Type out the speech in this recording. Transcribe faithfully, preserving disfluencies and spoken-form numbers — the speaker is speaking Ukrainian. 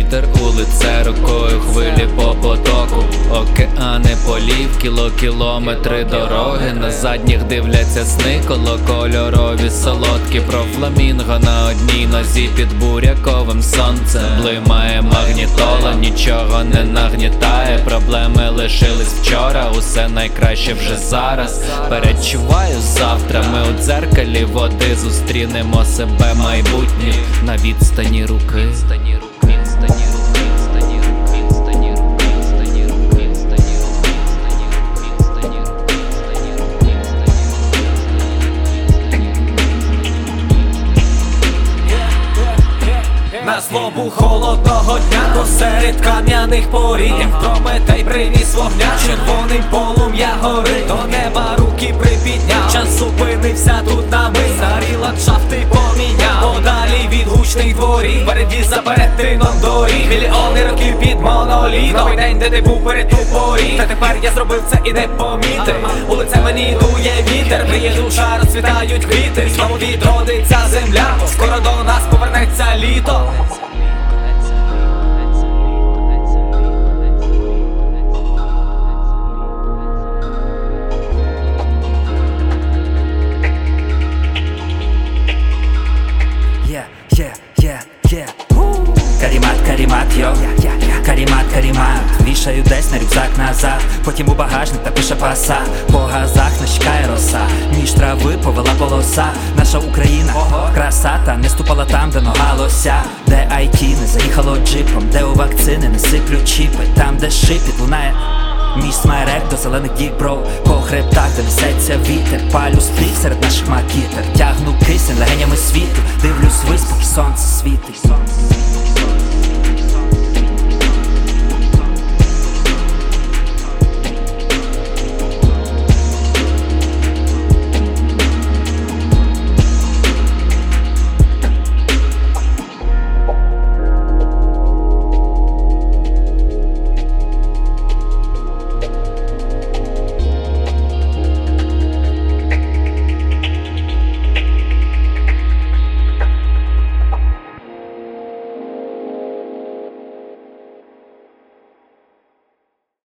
вітер у лице рукою, хвилі по потоку, океани полів, кіло-кілометри дороги. На задніх дивляться сни колокольорові, солодкі про фламінго на одній нозі під буряковим сонцем. Блимає магнітола, нічого не нагнітає, проблеми лишились вчора, усе найкраще вже зараз. Передчуваю завтра, ми у дзеркалі води зустрінемо себе майбутнє на відстані руки. На злобу холодного дня посеред кам'яних порід, як Прометей приніс вогня, червоним полум'я горить, до неба руки припідняв. Час зупинився тут на мить, старі ландшафти поміняв. Подалі від гучних дворів, впереді за перетином доріг, мільйони років під монолітом. Новий день, де ти був перед ту поріг, та тепер я зробив це і не помітив. У лице мені дує вітер, мріє душа, розцвітають квіти. Знову відродиться земля, скоро до нас повернеться літо. Yeah, yeah, yeah, Карімат, карімат, йо, карімат, карімат. Вішаю десь на рюкзак назад, потім у багажник та пише паса. По газах нас чекає роса, між трави повела полоса. Наша Україна, краса, та не ступала там, де нога лося. Де ай ті не заїхало джипом, де у вакцини не сиплють чіпи, там де шипіт лунає між смерек до зелених дік, бро. По хребтах, де несеться вітер, палю стріх серед наших макітер. Тягну кисень легенями світу, дивлюсь